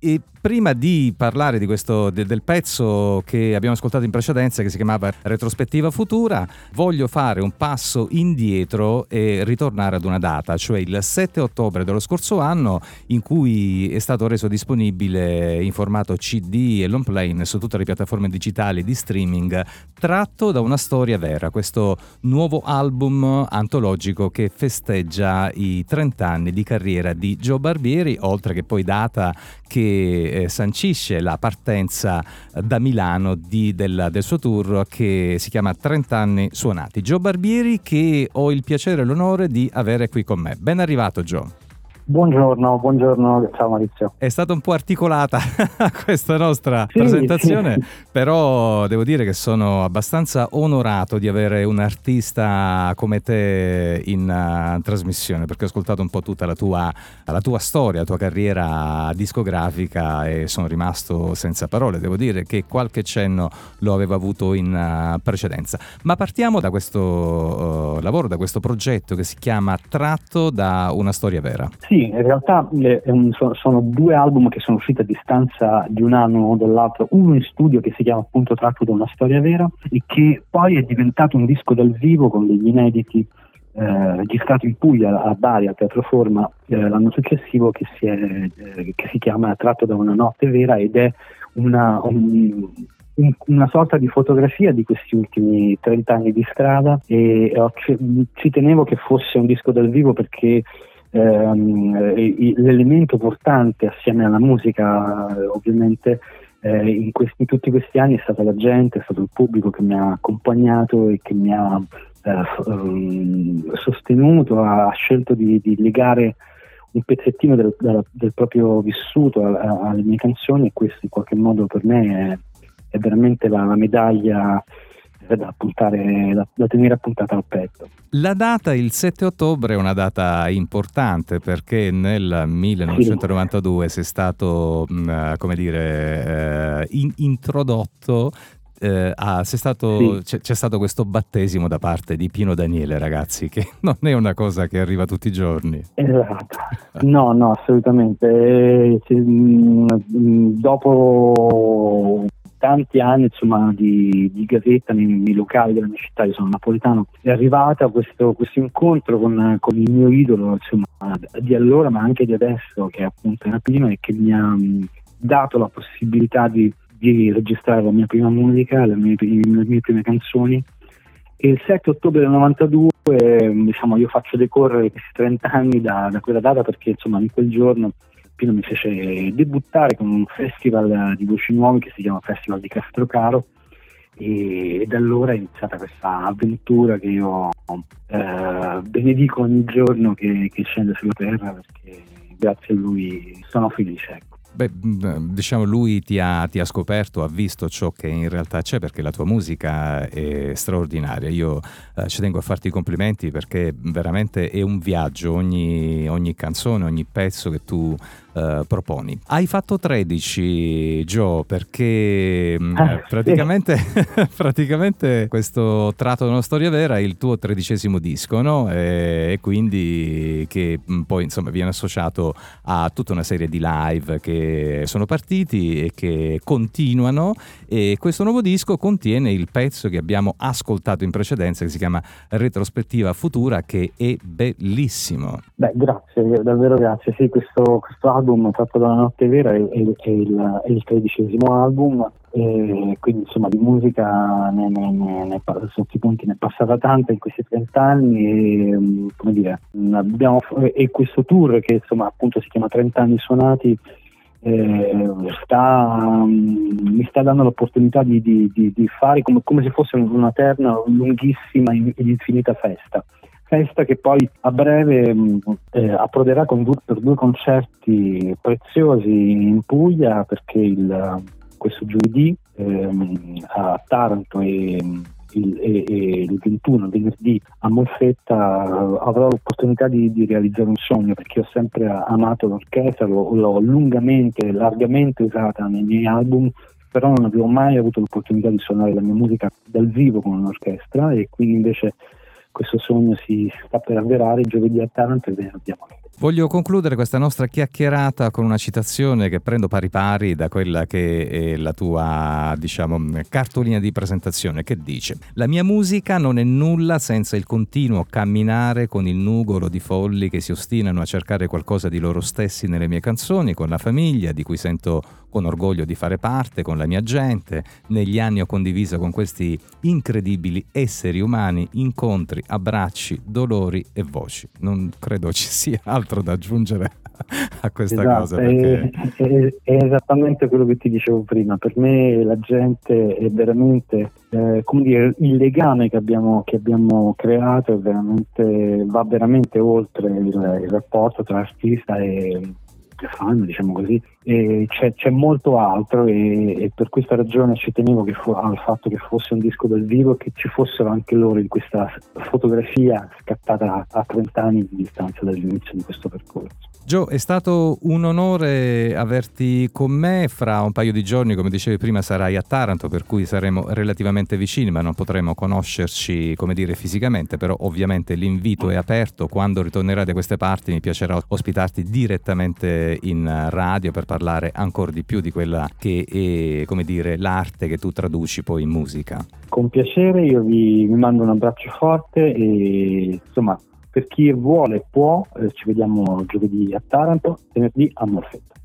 E prima di parlare di questo del pezzo che abbiamo ascoltato in precedenza, che si chiamava Retrospettiva Futura, voglio fare un passo indietro e ritornare ad una data, cioè il 7 ottobre dello scorso anno, in cui è stato reso disponibile in formato CD e long play su tutte le piattaforme digitali di streaming, tratto da una storia vera, questo nuovo album antologico che festeggia i 30 anni di carriera di Joe Barbieri, oltre che poi data che sancisce la partenza da Milano del suo tour che si chiama 30 anni suonati. Joe Barbieri, che ho il piacere e l'onore di avere qui con me. Ben arrivato, Joe. Buongiorno, ciao Maurizio. È stata un po' articolata questa nostra presentazione, sì. Però devo dire che sono abbastanza onorato di avere un artista come te in trasmissione, perché ho ascoltato un po' tutta la tua storia, la tua carriera discografica e sono rimasto senza parole. Devo dire che qualche cenno lo avevo avuto in precedenza. Ma partiamo da questo lavoro, da questo progetto che si chiama Tratto da una storia vera. Sì, in realtà sono due album che sono usciti a distanza di un anno uno dall'altro, uno in studio che si chiama appunto Tratto da una storia vera e che poi è diventato un disco dal vivo con degli inediti registrati in Puglia a Bari al Teatro Forma l'anno successivo, che si chiama Tratto da una notte vera ed è una sorta di fotografia di questi ultimi 30 anni di strada e ci tenevo che fosse un disco dal vivo perché l'elemento portante assieme alla musica ovviamente in tutti questi anni è stata la gente, è stato il pubblico che mi ha accompagnato e che mi ha sostenuto, ha scelto di legare un pezzettino del proprio vissuto alle mie canzoni, e questo in qualche modo per me è veramente la medaglia da tenere appuntata al petto. La data, il 7 ottobre, è una data importante perché nel 1992 sei stato, introdotto. C'è stato questo battesimo da parte di Pino Daniele, ragazzi, che non è una cosa che arriva tutti i giorni. Esatto, no, assolutamente. Dopo tanti anni di gavetta nei locali della mia città, io sono napoletano, è arrivata questo incontro con il mio idolo, di allora ma anche di adesso, che appunto era Pino, e che mi ha dato la possibilità di registrare la mia prima musica, le mie prime canzoni. E il 7 ottobre del 92 io faccio decorrere questi 30 anni da quella data, perché in quel giorno Pino mi fece debuttare con un festival di voci nuove che si chiama Festival di Castrocaro, e da allora è iniziata questa avventura che io benedico ogni giorno che scende sulla terra, perché grazie a lui sono felice, ecco. Beh, diciamo, lui ti ha scoperto, ha visto ciò che in realtà c'è, perché la tua musica è straordinaria. Io ci tengo a farti i complimenti, perché veramente è un viaggio ogni canzone, ogni pezzo che tu proponi. Hai fatto 13, Joe, perché praticamente questo Tratto da una storia vera è il tuo 13° disco, no? E quindi che poi viene associato a tutta una serie di live che sono partiti e che continuano, e questo nuovo disco contiene il pezzo che abbiamo ascoltato in precedenza, che si chiama Retrospettiva Futura, che è bellissimo. Beh, grazie, davvero grazie. Sì, questo album Tratto da una notte vera è il 13° album, e quindi di musica sotto i punti ne è passata tanta in questi 30 anni, e questo tour che appunto si chiama 30 anni suonati mi sta dando l'opportunità di fare come se fosse una eterna, lunghissima ed infinita festa che poi a breve approderà per due concerti preziosi in Puglia, perché questo giovedì a Taranto e il 21 venerdì a Molfetta avrò l'opportunità di realizzare un sogno, perché ho sempre amato l'orchestra, l'ho largamente usata nei miei album, però non avevo mai avuto l'opportunità di suonare la mia musica dal vivo con un'orchestra, e quindi invece questo sogno si sta per avverare giovedì a Taranto e venerdì a Molfetta. Voglio concludere questa nostra chiacchierata con una citazione che prendo pari pari da quella che è la tua, diciamo, cartolina di presentazione, che dice: la mia musica non è nulla senza il continuo camminare con il nugolo di folli che si ostinano a cercare qualcosa di loro stessi nelle mie canzoni, con la famiglia di cui sento con orgoglio di fare parte, con la mia gente. Negli anni ho condiviso con questi incredibili esseri umani incontri, abbracci, dolori e voci. Non credo ci sia altro da aggiungere a questa cosa. Perché... è esattamente quello che ti dicevo prima. Per me la gente è veramente, come dire, il legame che abbiamo creato è veramente, va veramente oltre il rapporto tra artista e fan, diciamo così, e c'è molto altro, e per questa ragione ci tenevo al fatto che fosse un disco dal vivo e che ci fossero anche loro in questa fotografia scattata a 30 anni di distanza dall'inizio di questo percorso. Gio, è stato un onore averti con me. Fra un paio di giorni, come dicevi prima, sarai a Taranto, per cui saremo relativamente vicini, ma non potremo conoscerci, come dire, fisicamente. Però ovviamente l'invito è aperto. Quando ritornerai da queste parti mi piacerà ospitarti direttamente in radio per parlare ancora di più di quella che è, come dire, l'arte che tu traduci poi in musica. Con piacere, io vi mando un abbraccio forte e insomma, per chi vuole può, ci vediamo giovedì a Taranto, venerdì a Molfetta.